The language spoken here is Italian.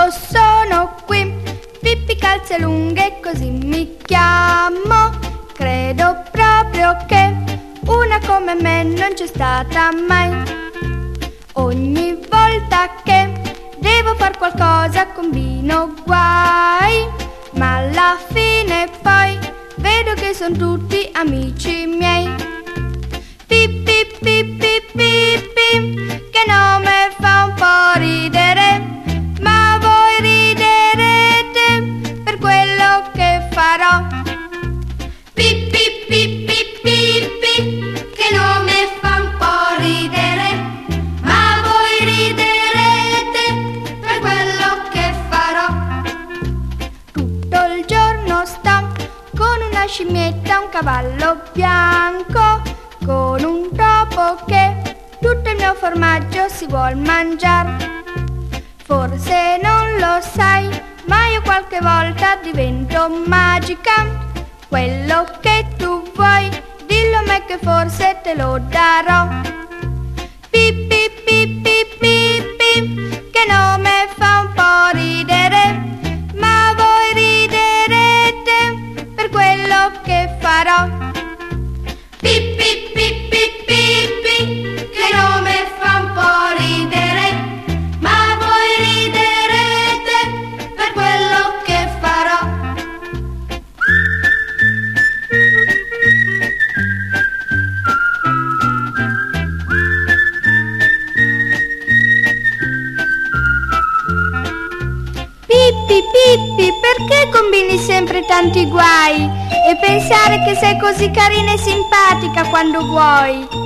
io sono qui. Pippi calze lunghe, così mi chiamo. Credo proprio che una come me non c'è stata mai. Ogni volta che devo far qualcosa combino guai, ma alla fine poi vedo che son tutti amici miei. Pippi pippi pippi, che nome fa un po' ridere, ma voi riderete per quello che farò. Pippi pippi pippi, che nome fa un po' ridere, ma voi riderete per quello che farò. Tutto il giorno sto con una scimmietta, un cavallo bianco, con un topo che tutto il mio formaggio si vuol mangiare. Forse non lo sai, ma io qualche volta divento magica. Quello che tu vuoi, dillo a me che forse te lo darò. Pippi pippi pippi, che nome fa un po' ridere, ma voi riderete per quello che farò. Pippi pippi pippi, che nome fa un po' ridere, ma voi riderete per quello che farò. Pippi Pippi, perché combini sempre tanti guai? E pensare che sei così carina e simpatica quando vuoi.